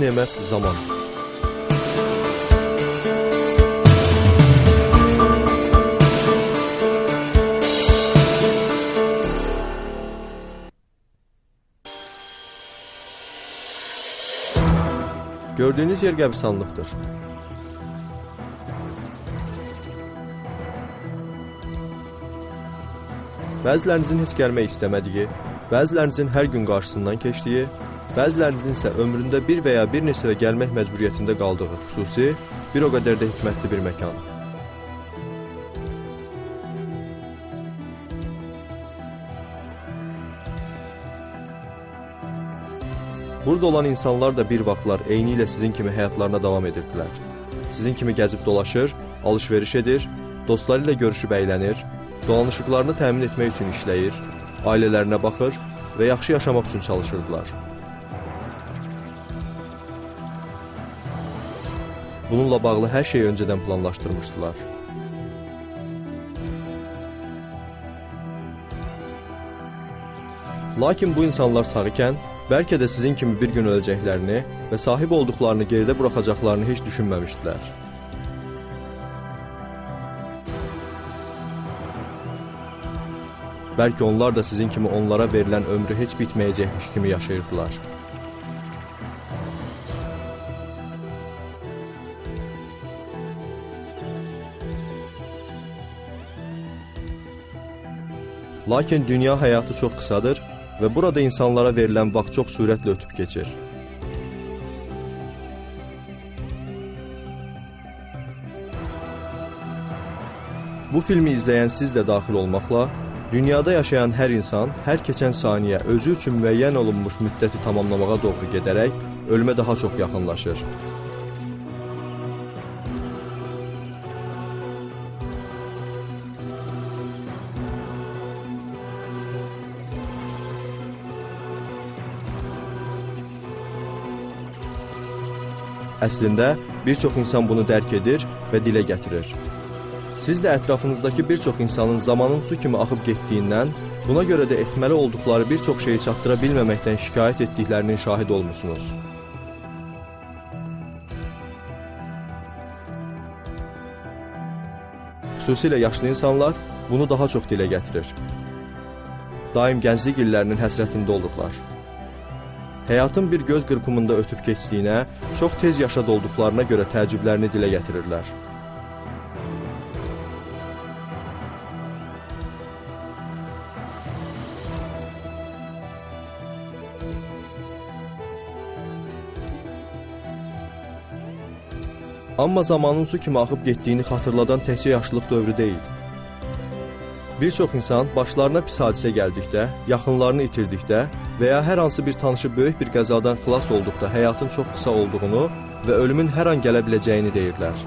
neymət zaman. Gördüyünüz yer qəbristanlıqdır. Bəzilərinizin heç gəlmək istəmədiyi, bəzilərinizin hər gün qarşısından keçdiyi, bəzilərinizin isə ömründə bir və ya bir neçə də gəlmək məcburiyyətində qaldığı xüsusi, bir o qədər də hikmətli bir məkan. Burada olan insanlar da bir vaxtlar eyni ilə sizin kimi həyatlarına davam edirdilər. Sizin kimi gəzib dolaşır, alış-veriş edir, dostları ilə görüşüb əylənir, dolanışıqlarını təmin etmək üçün işləyir, ailələrinə baxır və yaxşı yaşamaq üçün çalışırdılar. Bununla bağlı hər şeyi öncədən planlaşdırmışdılar. Lakin bu insanlar sağ ikən, bəlkə də sizin kimi bir gün öləcəklərini və sahib olduqlarını geridə buraxacaqlarını heç düşünməmişdilər. Bəlkə onlar da sizin kimi onlara verilən ömrü heç bitməyəcəkmiş kimi yaşayırdılar. Lakin dünya həyatı çox qısadır və burada insanlara verilən vaxt çox sürətlə ötüb keçir. Bu filmi izləyən siz də daxil olmaqla, dünyada yaşayan hər insan hər keçən saniyə özü üçün müəyyən olunmuş müddəti tamamlamağa doğru gedərək ölümə daha çox yaxınlaşır. Əslində, bir çox insan bunu dərk edir və dilə gətirir. Siz də ətrafınızdakı bir çox insanın zamanın su kimi axıb getdiyindən, buna görə də etməli olduqları bir çox şeyi çatdıra bilməməkdən şikayət etdiklərinin şahid olmusunuz. Xüsusilə yaşlı insanlar bunu daha çox dilə gətirir. Daim gənclik illərinin həsrətində olurlar. Həyatın bir göz qırpımında ötüb keçdiyinə, çox tez yaşa dolduqlarına görə təəccüblərini dilə gətirirlər. Amma zamanın su kimi axıb getdiyini xatırladan təkcə yaşlılıq dövrü deyil. Bir çox insan başlarına pis hadisə gəldikdə, yaxınlarını itirdikdə və ya hər hansı bir tanışı böyük bir qəzadan xilas olduqda həyatın çox qısa olduğunu və ölümün hər an gələ biləcəyini deyirlər.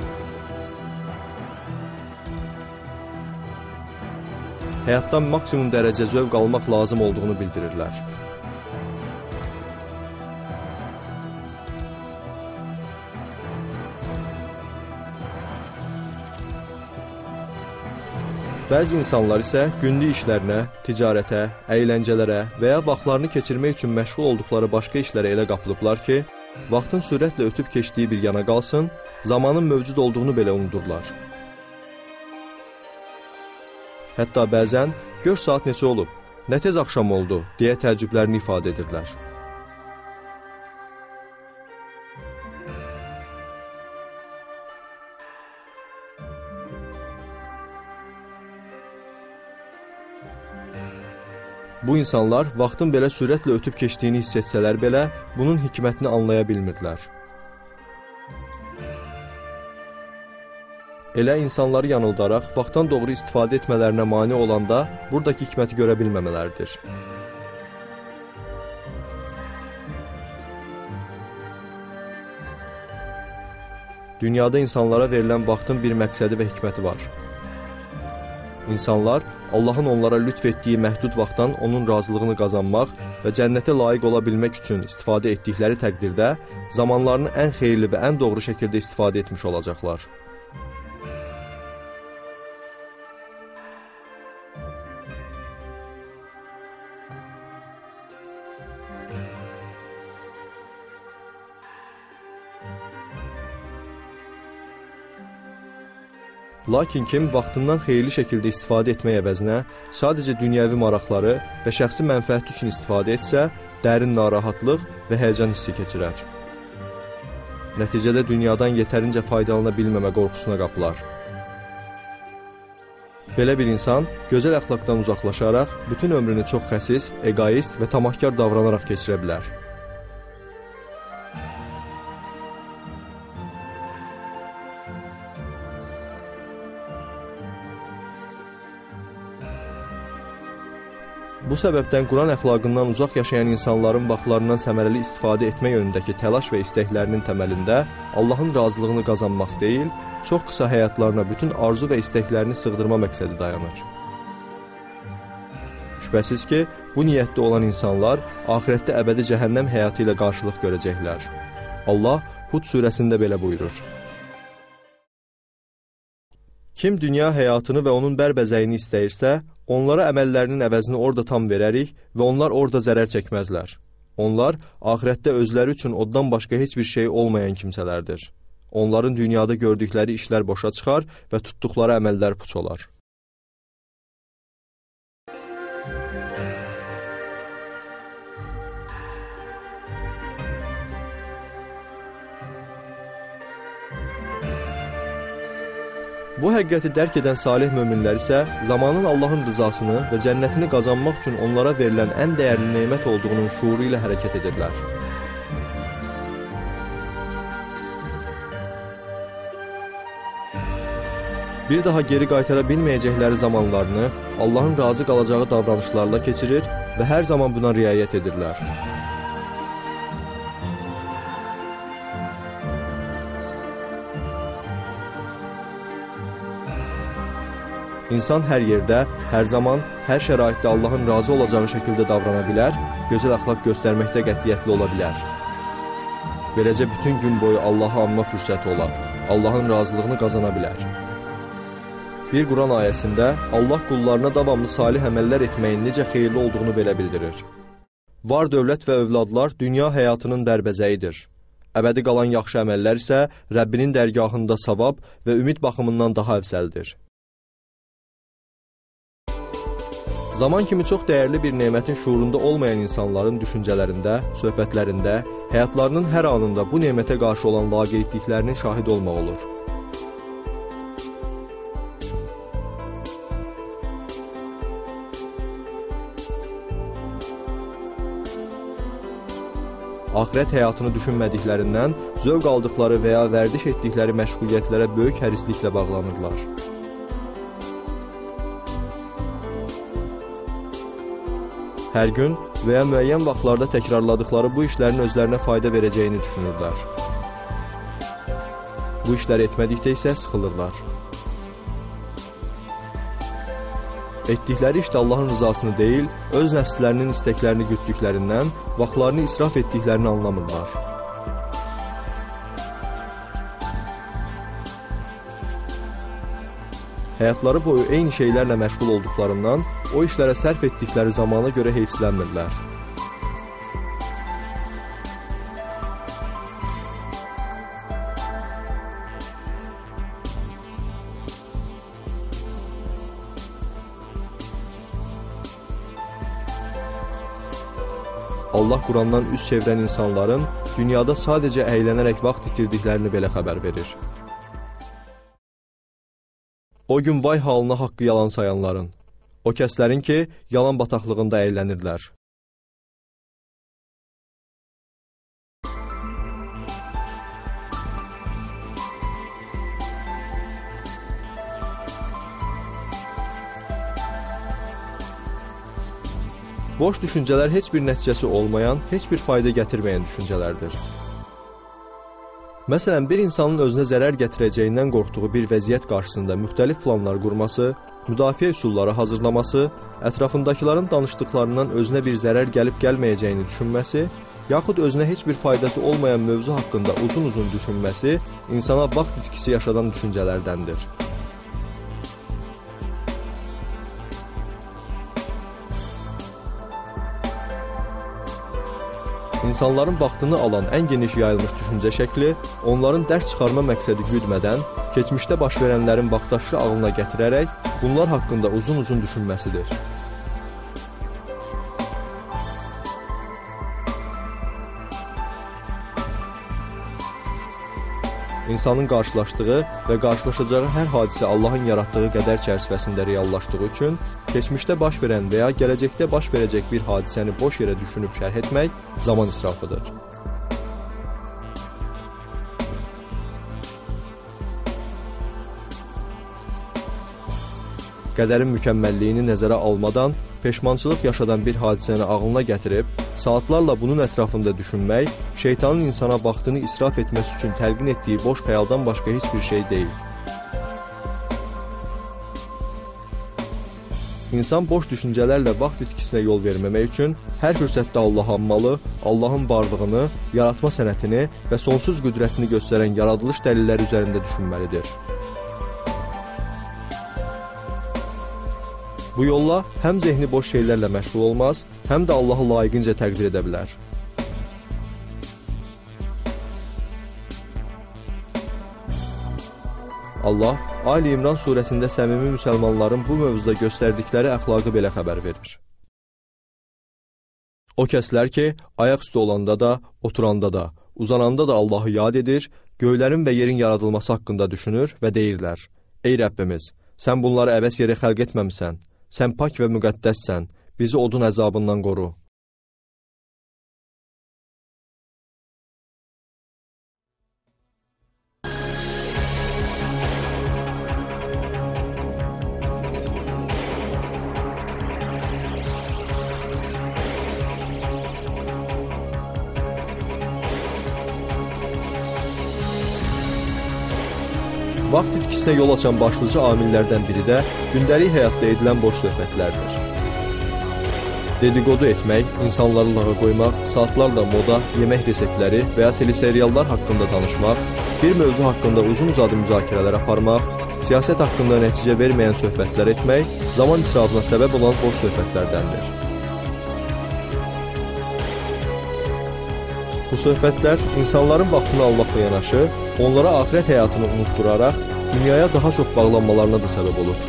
Həyatdan maksimum dərəcə zövq almaq lazım olduğunu bildirirlər. Bəzi insanlar isə günlük işlərinə, ticarətə, əyləncələrə və ya vaxtlarını keçirmək üçün məşğul olduqları başqa işlərə elə qapılıblar ki, vaxtın sürətlə ötüb keçdiyi bir yana qalsın, zamanın mövcud olduğunu belə unudurlar. Hətta bəzən, gör saat neçə olub, nə tez axşam oldu, deyə təəccüblərini ifadə edirlər. Bu insanlar vaxtın belə sürətlə ötüb keçdiyini hiss etsələr belə, bunun hikmətini anlaya bilmirdilər. Elə insanları yanıldaraq, vaxtdan doğru istifadə etmələrinə mane olanda, buradakı hikməti görə bilməmələridir. Dünyada insanlara verilən vaxtın bir məqsədi və hikməti var. İnsanlar Allahın onlara lütf etdiyi məhdud vaxtdan onun razılığını qazanmaq və cənnətə layiq ola bilmək üçün istifadə etdikləri təqdirdə zamanlarını ən xeyirli və ən doğru şəkildə istifadə etmiş olacaqlar. Lakin kim vaxtından xeyirli şəkildə istifadə etmək əvəzinə sadəcə dünyəvi maraqları və şəxsi mənfəəti üçün istifadə etsə, dərin narahatlıq və həyəcan hissi keçirər. Nəticədə dünyadan yetərincə faydalana bilməmə qorxusuna qapılar. Belə bir insan gözəl əxlaqdan uzaqlaşaraq bütün ömrünü çox xəsis, egoist və tamahkar davranaraq keçirə bilər. Bu səbəbdən Quran əxlaqından uzaq yaşayan insanların vaxtlarından səmərəli istifadə etmək yönündəki təlaş və istəklərinin təməlində Allahın razılığını qazanmaq deyil, çox qısa həyatlarına bütün arzu və istəklərini sığdırma məqsədi dayanır. Şübhəsiz ki, bu niyyətdə olan insanlar axirətdə əbədi cəhənnəm həyatı ilə qarşılıq görəcəklər. Allah Hud surəsində belə buyurur. Kim dünya həyatını və onun bərbəzəyini istəyirsə, onlara əməllərinin əvəzini orada tam verərik və onlar orada zərər çəkməzlər. Onlar axirətdə özləri üçün oddan başqa heç bir şey olmayan kimsələrdir. Onların dünyada gördükləri işlər boşa çıxar və tutduqları əməllər puç olar. Bu həqiqəti dərk edən salih möminlər isə zamanın Allahın rızasını və cənnətini qazanmaq üçün onlara verilən ən dəyərli nemət olduğunun şuuru ilə hərəkət edirlər. Bir daha geri qaytara bilməyəcəkləri zamanlarını Allahın razı qalacağı davranışlarla keçirir və hər zaman buna riayət edirlər. İnsan hər yerdə, hər zaman, hər şəraitdə Allahın razı olacağı şəkildə davrana bilər, gözəl əxlaq göstərməkdə qətiyyətli ola bilər. Beləcə bütün gün boyu Allahı anma fürsəti olar, Allahın razılığını qazana bilər. Bir Quran ayəsində Allah qullarına davamlı salih əməllər etməyin necə xeyirli olduğunu belə bildirir. Var dövlət və övladlar dünya həyatının dərbəzəyidir. Əbədi qalan yaxşı əməllər isə Rəbbinin dərgahında savab və ümid baxımından daha əfsəldir. Zaman kimi çox dəyərli bir nemətin şuurunda olmayan insanların düşüncələrində, söhbətlərində, həyatlarının hər anında bu nemətə qarşı olan laqeydliklərinin şahidi olmaq olur. Axirət həyatını düşünmədiklərindən zövq aldıqları və ya vərdiş etdikləri məşğuliyyətlərə böyük hərisliklə bağlanırlar. Hər gün və ya müəyyən vaxtlarda təkrarladıkları bu işlərin özlərinə fayda verəcəyini düşünürlər. Bu işləri etmədikdə isə sıxılırlar. Etdikləri işdə Allahın rızasını deyil, öz nəfslərinin istəklərini gütdüklərindən vaxtlarını israf etdiklərini anlamırlar. Həyatları boyu eyni şeylərlə məşğul olduqlarından o işlərə sərf etdikləri zamana görə heyfsilənmirlər. Allah Qurandan üz çevirən insanların dünyada sadəcə əylənərək vaxt itirdiklərini belə xəbər verir. O gün vay halına haqqı yalan sayanların, o kəslərin ki, yalan bataqlığında əylənirlər. Boş düşüncələr heç bir nəticəsi olmayan, heç bir fayda gətirməyən düşüncələrdir. Məsələn, bir insanın özünə zərər gətirəcəyindən qorxduğu bir vəziyyət qarşısında müxtəlif planlar qurması, müdafiə üsulları hazırlaması, ətrafındakıların danışdıqlarından özünə bir zərər gəlib-gəlməyəcəyini düşünməsi, yaxud özünə heç bir faydası olmayan mövzu haqqında uzun-uzun düşünməsi insana vaxt itkisi yaşadan düşüncələrdəndir. İnsanların vaxtını alan ən geniş yayılmış düşüncə şəkli onların dərs çıxarma məqsədi güdmədən, keçmişdə baş verənlərin vaxtaşırı ağlına gətirərək bunlar haqqında uzun-uzun düşünməsidir. İnsanın qarşılaşdığı və qarşılaşacağı hər hadisə Allahın yaratdığı qədər çərçivəsində reallaşdığı üçün, keçmişdə baş verən və ya gələcəkdə baş verəcək bir hadisəni boş yerə düşünüb şərh etmək zaman israfıdır. Qədərin mükəmməlliyini nəzərə almadan, peşmançılıq yaşadan bir hadisəni ağlına gətirib, saatlarla bunun ətrafında düşünmək, şeytanın insana vaxtını israf etməsi üçün təlqin etdiyi boş xəyaldan başqa heç bir şey deyil. İnsan boş düşüncələrlə vaxt itkisinə yol verməmək üçün hər fürsətdə Allahı anmalı, Allahın varlığını, yaratma sənətini və sonsuz qüdrətini göstərən yaradılış dəlilləri üzərində düşünməlidir. Bu yolla həm zehni boş şeylərlə məşğul olmaz, həm də Allahı layiqincə təqdir edə bilər. Allah Ali İmran surəsində səmimi müsəlmanların bu mövzuda göstərdikləri əxlaqı belə xəbər verir. O kəslər ki, ayaq üstü olanda da, oturanda da, uzananda da Allahı yad edir, göylərin və yerin yaradılması haqqında düşünür və deyirlər: Ey Rəbbimiz, sən bunları əbəs yerə xəlq etməmisən, sən pak və müqəddəssən, bizi odun əzabından qoru. Vaxt itkisinə yol açan başlıca amillərdən biri də gündəlik həyatda edilən boş söhbətlərdir. Dedikodu etmək, insanları lağa qoymaq, saatlarla moda, yemək reseptləri və ya teleseriallar haqqında danışmaq, bir mövzu haqqında uzun-uzadı müzakirələr aparmaq, siyasət haqqında nəticə verməyən söhbətlər etmək, zaman israfına səbəb olan boş söhbətlərdəndir. Bu söhbətlər insanların vaxtını almaqla yanaşı, onlara axirət həyatını unutduraraq, dünyaya daha çox bağlanmalarına da səbəb olur.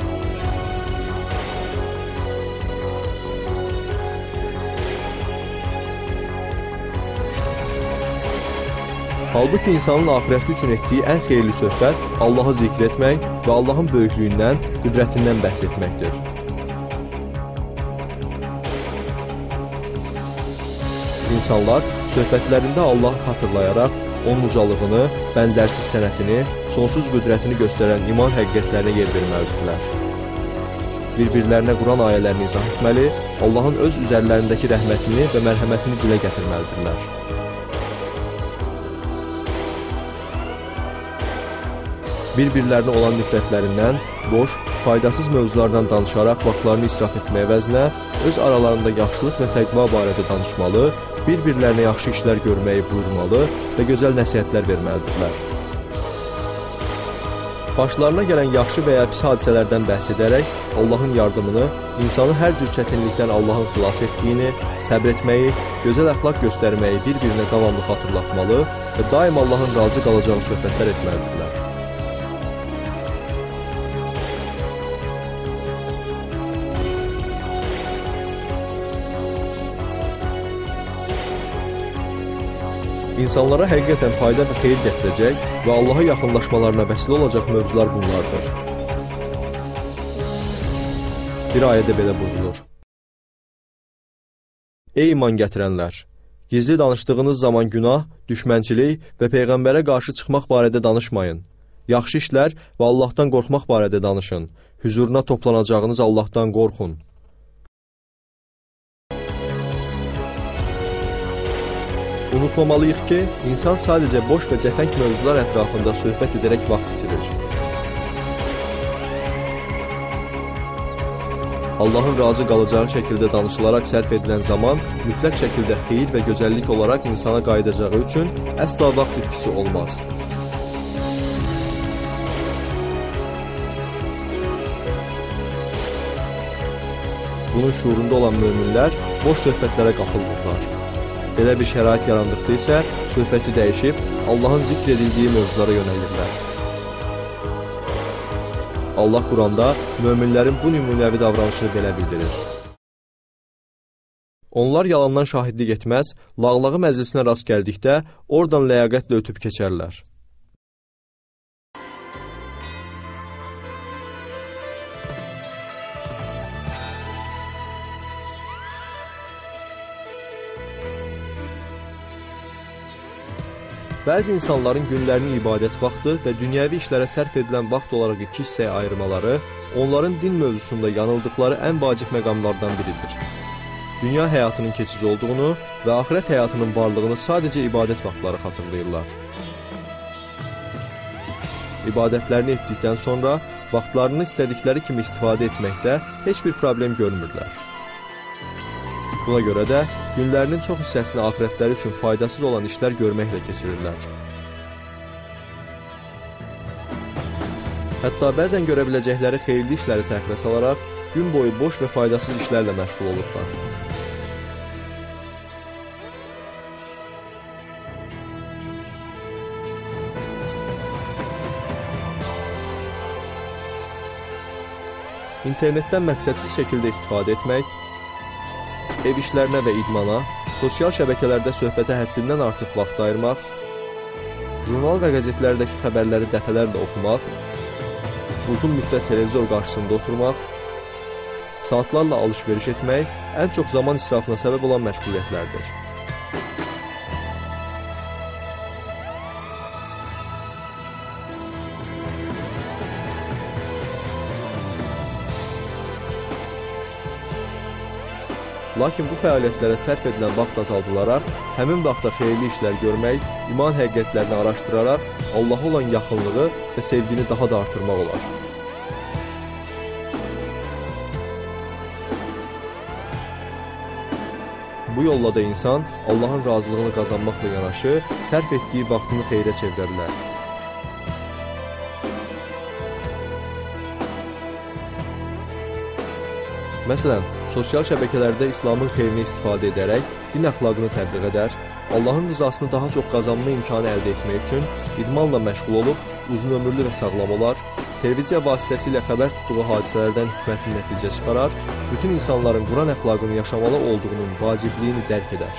Halbuki insanın axirəti üçün etdiyi ən xeyirli söhbət Allahı zikr etmək və Allahın böyüklüyündən, qüdrətindən bəhs etməkdir. İnsanlar söhbətlərində Allahı xatırlayaraq, onun ucalığını, bənzərsiz sənətini, sonsuz qüdrətini göstərən iman həqiqətlərinə yer verməlidirlər. Bir-birlərinə Quran ayələrini izah etməli, Allahın öz üzərlərindəki rəhmətini və mərhəmətini dilə gətirməlidirlər. Bir-birlərinə olan nifrətlərindən, boş, faydasız mövzulardan danışaraq vaxtlarını israf etmək əvəzinə, öz aralarında yaxşılıq və təqva barədə danışmalı, bir-birlərinə yaxşı işlər görməyi buyurmalı və gözəl nəsihətlər verməlidirlər. Başlarına gələn yaxşı və ya pis hadisələrdən bəhs edərək Allahın yardımını, insanı hər cür çətinlikdən Allahın xilas etdiyini, səbr etməyi, gözəl əxlaq göstərməyi bir-birinə davamlı xatırlatmalı və daim Allahın razı qalacağı söhbətlər etməlidirlər. İnsanlara həqiqətən fayda və xeyir gətirəcək və Allaha yaxınlaşmalarına vəsilə olacaq mövzular bunlardır. Bir ayədə belə buyurulur: Ey iman gətirənlər! Gizli danışdığınız zaman günah, düşmənçilik və Peyğəmbərə qarşı çıxmaq barədə danışmayın. Yaxşı işlər və Allahdan qorxmaq barədə danışın. Hüzuruna toplanacağınız Allahdan qorxun. Unutmamalıyıq ki, insan sadəcə boş və cəfəng mövzular ətrafında söhbət edərək vaxt itirir. Allahın razı qalacağı şəkildə danışılaraq sərf edilən zaman mütləq şəkildə xeyir və gözəllik olaraq insana qayıdacağı üçün əsla vaxt itkisi olmaz. Bunun şuurunda olan möminlər boş söhbətlərə qapılmırlar. Belə bir şərait yarandıqda isə söhbəti dəyişib Allahın zikr edildiyi mövzulara yönəlirlər. Allah Quranda möminlərin bu nümunəvi davranışını belə bildirir. Onlar yalandan şahidlik etməz, lağlağı məclisinə rast gəldikdə oradan ləyaqətlə ötüb keçərlər. Bəzi insanların günlərini ibadət vaxtı və dünyəvi işlərə sərf edilən vaxt olaraq iki hissəyə ayırmaları, onların din mövzusunda yanıldıqları ən vacib məqamlardan biridir. Dünya həyatının keçici olduğunu və axirət həyatının varlığını sadəcə ibadət vaxtları xatırlayırlar. İbadətlərini etdikdən sonra vaxtlarını istədikləri kimi istifadə etməkdə heç bir problem görmürlər. Buna görə də günlərinin çox hissəsini axirətləri üçün faydasız olan işlər görməklə keçirirlər. Hətta bəzən görə biləcəkləri xeyirli işləri təxirə salaraq gün boyu boş və faydasız işlərlə məşğul olurlar. İnternetdən məqsədsiz şəkildə istifadə etmək, ev işlərinə və idmana, sosial şəbəkələrdə söhbətə həddindən artıq vaxt ayırmaq, jurnal və qəzetlərdəki xəbərləri dəfələrlə oxumaq, uzun müddət televizor qarşısında oturmaq, saatlarla alış-veriş etmək ən çox zaman israfına səbəb olan məşğuliyyətlərdir. Lakin bu fəaliyyətlərə sərf edilən vaxt azaldılaraq, həmin vaxtda xeyirli işlər görmək, iman həqiqətlərini araşdıraraq, Allaha olan yaxınlığı və sevgini daha da artırmaq olar. Bu yolla da insan Allahın razılığını qazanmaqla yanaşı, sərf etdiyi vaxtını xeyrə çevirə bilər. Məsələn, sosial şəbəkələrdə İslamın xeyrini istifadə edərək din əxlaqını təbliğ edər, Allahın rızasını daha çox qazanma imkanı əldə etmək üçün idmanla məşğul olub, uzun ömürlü və sağlam olar, televiziya vasitəsilə xəbər tutduğu hadisələrdən hikmətli nəticə çıxarar, bütün insanların Quran əxlaqını yaşamalı olduğunun vacibliyini dərk edər.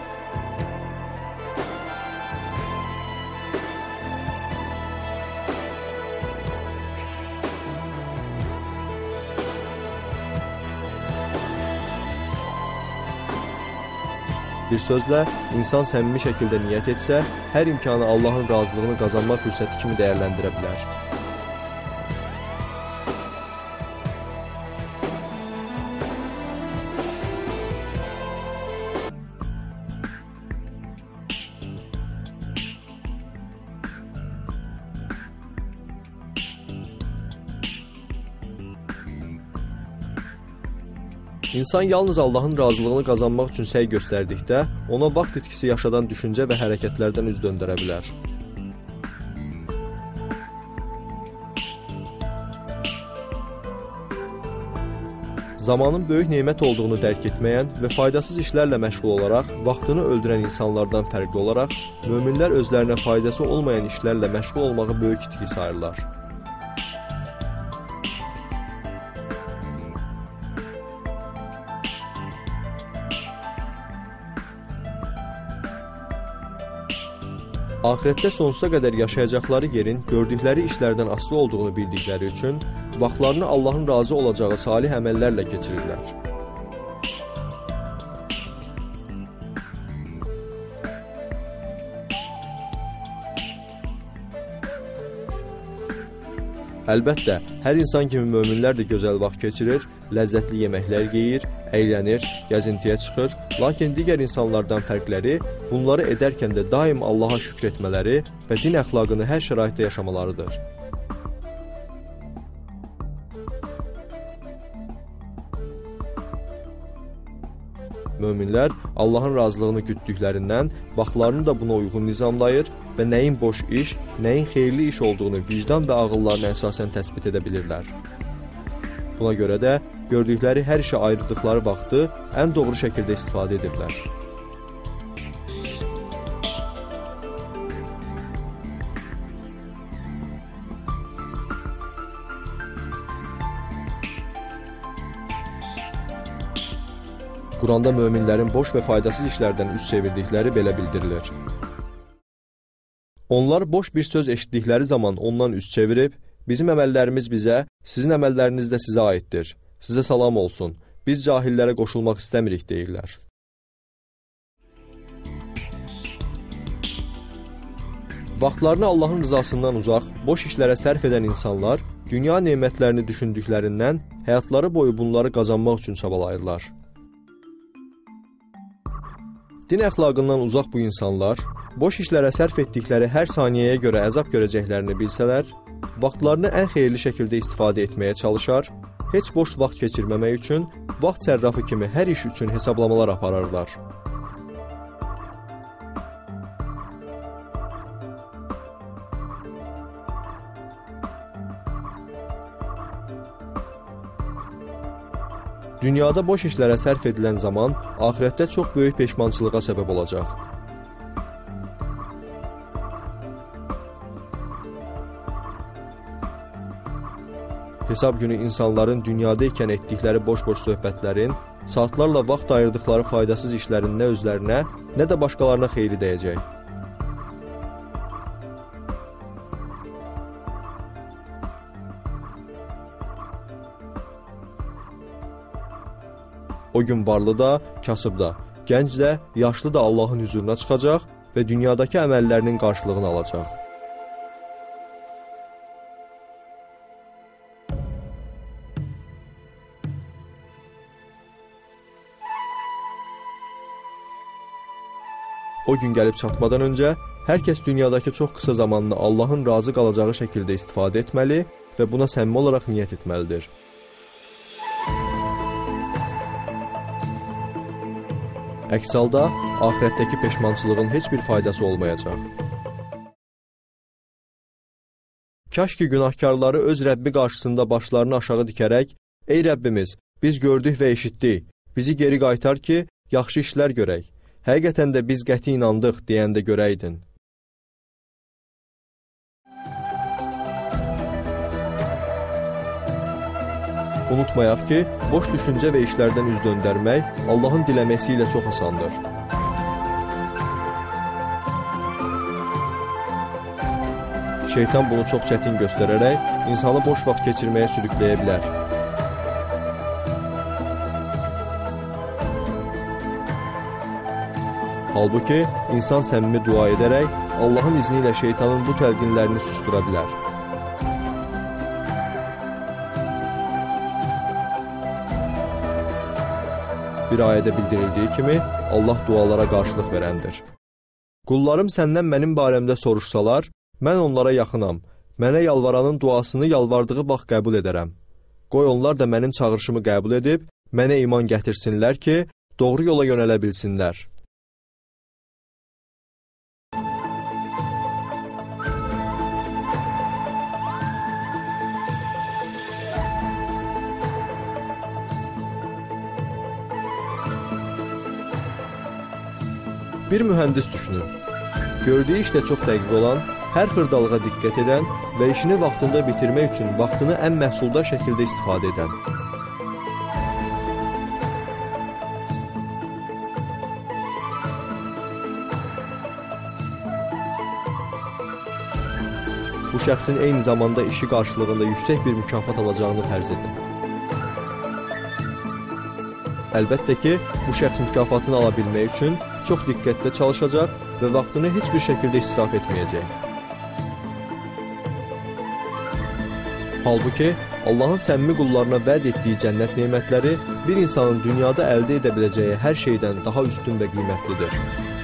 Bir sözlə, insan səmimi şəkildə niyyət etsə, hər imkanı Allahın razılığını qazanma fürsəti kimi dəyərləndirə bilər. İnsan yalnız Allahın razılığını qazanmaq üçün səy göstərdikdə, ona vaxt itkisi yaşadan düşüncə və hərəkətlərdən üz döndərə bilər. Zamanın böyük nemət olduğunu dərk etməyən və faydasız işlərlə məşğul olaraq, vaxtını öldürən insanlardan fərqli olaraq, möminlər özlərinə faydası olmayan işlərlə məşğul olmağı böyük itki sayırlar. Axirətdə sonsuza qədər yaşayacaqları yerin gördükləri işlərdən asılı olduğunu bildikləri üçün vaxtlarını Allahın razı olacağı salih əməllərlə keçirirlər. Əlbəttə, hər insan kimi möminlər də gözəl vaxt keçirir, ləzzətli yeməklər yeyir, əylənir, gəzintiyə çıxır, lakin digər insanlardan fərqləri bunları edərkən də daim Allaha şükr etmələri və din əxlaqını hər şəraitdə yaşamalarıdır. Möminlər Allahın razılığını gütdüklərindən vaxtlarını da buna uyğun nizamlayır və nəyin boş iş, nəyin xeyirli iş olduğunu vicdan və ağıllarına əsasən təsbit edə bilirlər. Buna görə də gördükləri hər işə ayırdıqları vaxtı ən doğru şəkildə istifadə edirlər. Quranda möminlərin boş və faydasız işlərdən üz çevirdikləri belə bildirilir. Onlar boş bir söz eşitdikləri zaman ondan üz çevirib, bizim əməllərimiz bizə, sizin əməlləriniz də sizə aiddir. Sizə salam olsun. Biz cahillərə qoşulmaq istəmirik deyirlər. Vaxtlarını Allahın rızasından uzaq, boş işlərə sərf edən insanlar dünya nemətlərini düşündüklərindən həyatları boyu bunları qazanmaq üçün çabalayırlar. Din əxlaqından uzaq bu insanlar, boş işlərə sərf etdikləri hər saniyəyə görə əzab görəcəklərini bilsələr, vaxtlarını ən xeyirli şəkildə istifadə etməyə çalışar, heç boş vaxt keçirməmək üçün vaxt sərrafı kimi hər iş üçün hesablamalar apararlar. Dünyada boş işlərə sərf edilən zaman axirətdə çox böyük peşmançılığa səbəb olacaq. Hesab günü insanların dünyada ikən etdikləri boş-boş söhbətlərin, saatlarla vaxt ayırdıqları faydasız işlərin nə özlərinə, nə də başqalarına xeyri dəyəcək. O gün varlı da, kasıb da, gənc də, yaşlı da Allahın hüzuruna çıxacaq və dünyadakı əməllərinin qarşılığını alacaq. O gün gəlib çatmadan öncə, hər kəs dünyadakı çox qısa zamanını Allahın razı qalacağı şəkildə istifadə etməli və buna səmimi olaraq niyyət etməlidir. Əks halda, axirətdəki peşmançılığın heç bir faydası olmayacaq. Kaş ki, günahkarları öz Rəbbi qarşısında başlarını aşağı dikərək, ey Rəbbimiz, biz gördük və eşitdik, bizi geri qaytar ki, yaxşı işlər görək. Həqiqətən də biz qəti inandıq, deyəndə görəydin. Unutmayaq ki, boş düşüncə və işlərdən üz döndərmək Allahın diləməsi ilə çox asandır. Şeytan bunu çox çətin göstərərək insanı boş vaxt keçirməyə sürükləyə bilər. Halbuki, insan səmimi dua edərək Allahın izni ilə şeytanın bu təlqinlərini sustura bilər. Bir ayədə bildirildiyi kimi, Allah dualara qarşılıq verəndir. Qullarım səndən mənim barəmdə soruşsalar, mən onlara yaxınam, mənə yalvaranın duasını yalvardığı vaxt qəbul edərəm. Qoy onlar da mənim çağırışımı qəbul edib, mənə iman gətirsinlər ki, doğru yola yönələ bilsinlər. Bir mühəndis düşünün. Gördüyü işdə çox dəqiq olan, hər xırdalığa diqqət edən və işini vaxtında bitirmək üçün vaxtını ən məhsuldar şəkildə istifadə edən. Bu şəxsin eyni zamanda işi qarşılığında yüksək bir mükafat alacağını fərz edin. Əlbəttə ki, bu şəxs mükafatını ala bilmək üçün çox diqqətlə çalışacaq və vaxtını heç bir şəkildə israf etməyəcək. Halbuki, Allahın səmimi qullarına vəd etdiyi cənnət nemətləri bir insanın dünyada əldə edə biləcəyi hər şeydən daha üstün və qiymətlidir.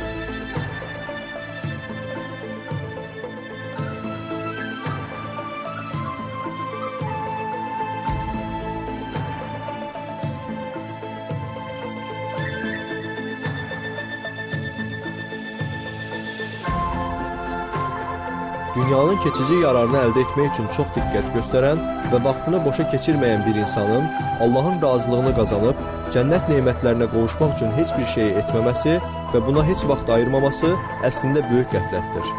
Dünyanın keçici yararını əldə etmək üçün çox diqqət göstərən və vaxtını boşa keçirməyən bir insanın Allahın razılığını qazanıb, cənnət nemətlərinə qovuşmaq üçün heç bir şey etməməsi və buna heç vaxt ayırmaması əslində böyük qəflətdir.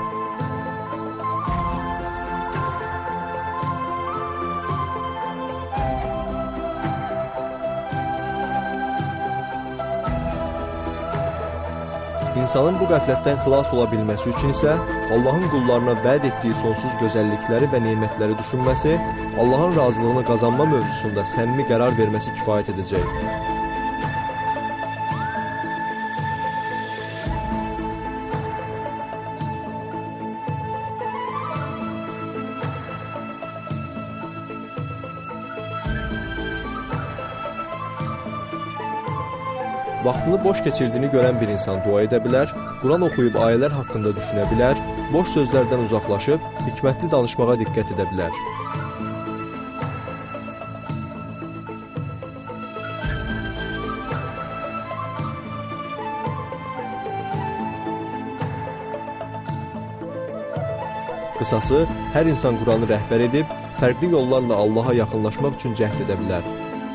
İnsanın bu qəflətdən xilas ola bilməsi üçün isə Allahın qullarına vəd etdiyi sonsuz gözəllikləri və nemətləri düşünməsi, Allahın razılığını qazanma mövzusunda səmimi qərar verməsi kifayət edəcək. Vaxtını boş keçirdiyini görən bir insan dua edə bilər, Quran oxuyub ayələr haqqında düşünə bilər, boş sözlərdən uzaqlaşıb, hikmətli danışmağa diqqət edə bilər. Qısası, hər insan Quranı rəhbər edib, fərqli yollarla Allaha yaxınlaşmaq üçün cəhd edə bilər.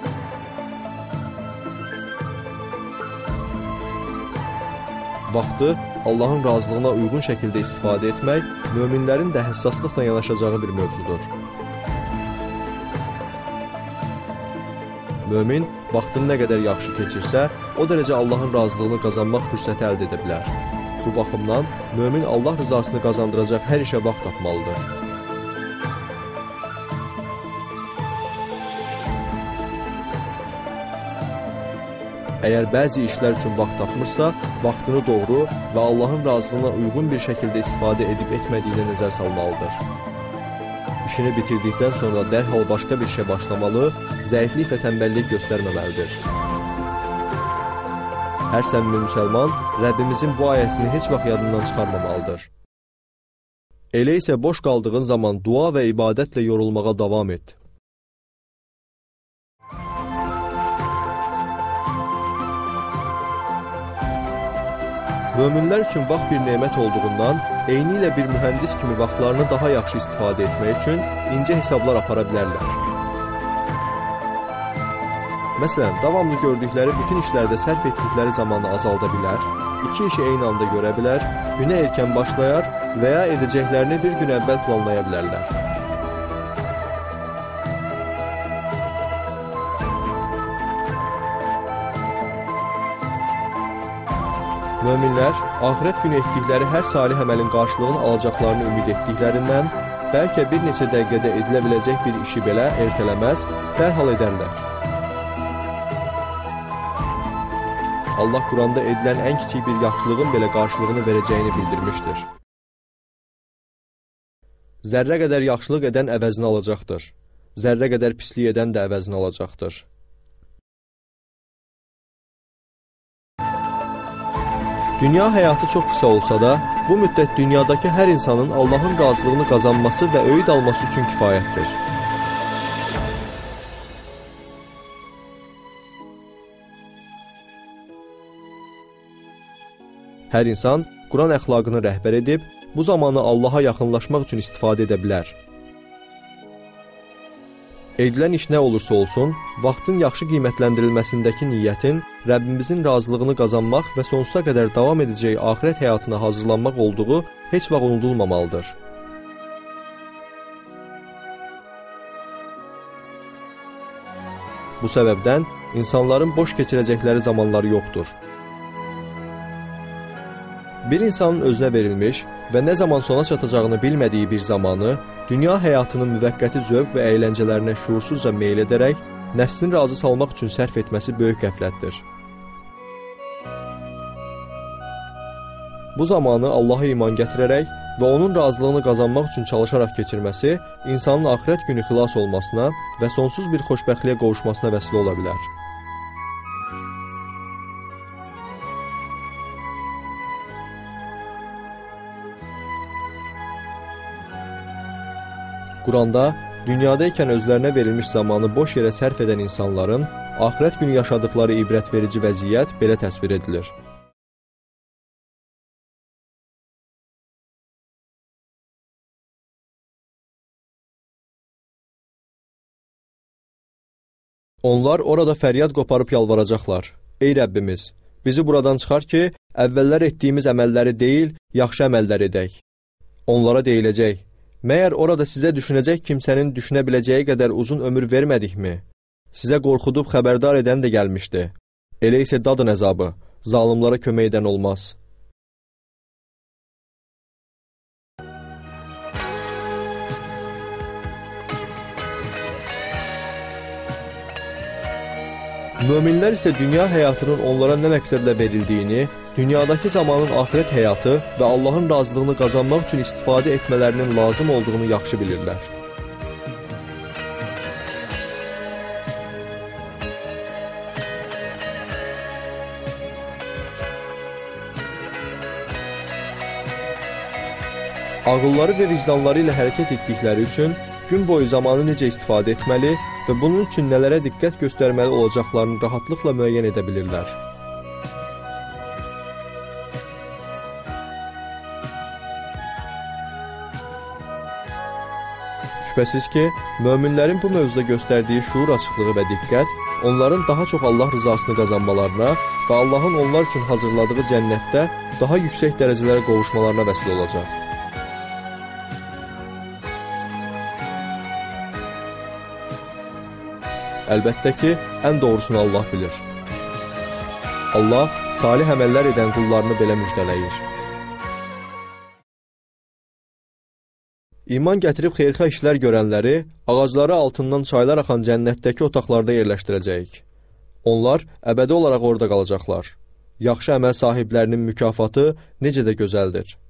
Vaxtı Allahın razılığına uyğun şəkildə istifadə etmək, möminlərin də həssaslıqla yanaşacağı bir mövzudur. Mömin, vaxtını nə qədər yaxşı keçirsə, o dərəcə Allahın razılığını qazanmaq fürsəti əldə edə bilər. Bu baxımdan, mömin Allah rızasını qazandıracaq hər işə vaxt tapmalıdır. Əgər bəzi işlər üçün vaxt tapmırsa, vaxtını doğru və Allahın razılığına uyğun bir şəkildə istifadə edib etmədiyinə nəzər salmalıdır. İşini bitirdikdən sonra dərhal başqa bir işə başlamalı, zəiflik və tənbəllik göstərməməlidir. Hər səmimi müsəlman Rəbbimizin bu ayəsini heç vaxt yadından çıxarmamalıdır. Elə isə boş qaldığın zaman dua və ibadətlə yorulmağa davam et. Möminlər üçün vaxt bir nemət olduğundan, eyni ilə bir mühəndis kimi vaxtlarını daha yaxşı istifadə etmək üçün incə hesablar apara bilərlər. Məsələn, davamlı gördükləri bütün işlərdə sərf etdikləri zamanı azalda bilər, iki işi eyni anda görə bilər, günə erkən başlayar və ya edəcəklərini bir gün əvvəl planlaya bilərlər. Möminlər, axirət günü etdikləri hər salih əməlin qarşılığını alacaqlarını ümid etdiklərindən, bəlkə bir neçə dəqiqədə edilə biləcək bir işi belə ertələməz, dərhal edərlər. Allah Quranda edilən ən kiçik bir yaxşılığın belə qarşılığını verəcəyini bildirmişdir. Zərrə qədər yaxşılıq edən əvəzini alacaqdır. Zərrə qədər pislik edən də əvəzini alacaqdır. Dünya həyatı çox qısa olsa da, bu müddət dünyadakı hər insanın Allahın razılığını qazanması və öyüd alması üçün kifayətdir. Hər insan Quran əxlaqını rəhbər edib, bu zamanı Allaha yaxınlaşmaq üçün istifadə edə bilər. Edilən iş nə olursa olsun, vaxtın yaxşı qiymətləndirilməsindəki niyyətin Rəbbimizin razılığını qazanmaq və sonsuza qədər davam edəcək axirət həyatına hazırlanmaq olduğu heç vaxt unudulmamalıdır. Bu səbəbdən insanların boş keçirəcəkləri zamanları yoxdur. Bir insanın özünə verilmiş və nə zaman sona çatacağını bilmədiyi bir zamanı, dünya həyatının müvəqqəti zövq və əyləncələrinə şuursuzca meyl edərək, nəfsini razı salmaq üçün sərf etməsi böyük qəflətdir. Bu zamanı Allaha iman gətirərək və onun razılığını qazanmaq üçün çalışaraq keçirməsi, insanın axirət günü xilas olmasına və sonsuz bir xoşbəxtliyə qovuşmasına vəsilə ola bilər. Quranda dünyadaykən özlərinə verilmiş zamanı boş yerə sərf edən insanların axirət günü yaşadıkları ibrətverici vəziyyət belə təsvir edilir. Onlar orada fəryad qoparıb yalvaracaqlar. Ey Rəbbimiz, bizi buradan çıxar ki, əvvəllər etdiyimiz əməlləri deyil, yaxşı əməllər edək. Onlara deyiləcək. Məyər orada sizə düşünəcək kimsənin düşünə biləcəyi qədər uzun ömür vermədikmi? Sizə qorxudub xəbərdar edən də gəlmişdi. Elə isə dadın əzabı, zalımlara kömək edən olmaz. Möminlər isə dünya həyatının onlara nə məqsədlə verildiyini, dünyadakı zamanın axirət həyatı və Allahın razılığını qazanmaq üçün istifadə etmələrinin lazım olduğunu yaxşı bilirlər. Ağılları və vicdanları ilə hərəkət etdikləri üçün gün boyu zamanı necə istifadə etməli və bunun üçün nələrə diqqət göstərməli olacaqlarını rahatlıqla müəyyən edə bilirlər. Şübhəsiz ki, möminlərin bu mövzuda göstərdiyi şuur açıqlığı və diqqət onların daha çox Allah rızasını qazanmalarına və Allahın onlar üçün hazırladığı cənnətdə daha yüksək dərəcələrə qovuşmalarına vəsilə olacaq. Əlbəttə ki, ən doğrusunu Allah bilir. Allah salih əməllər edən qullarını belə müjdələyir. İman gətirib xeyirxah işlər görənləri ağacları altından çaylar axan cənnətdəki otaqlarda yerləşdirəcəyik. Onlar əbədi olaraq orada qalacaqlar. Yaxşı əməl sahiblərinin mükafatı necə də gözəldir.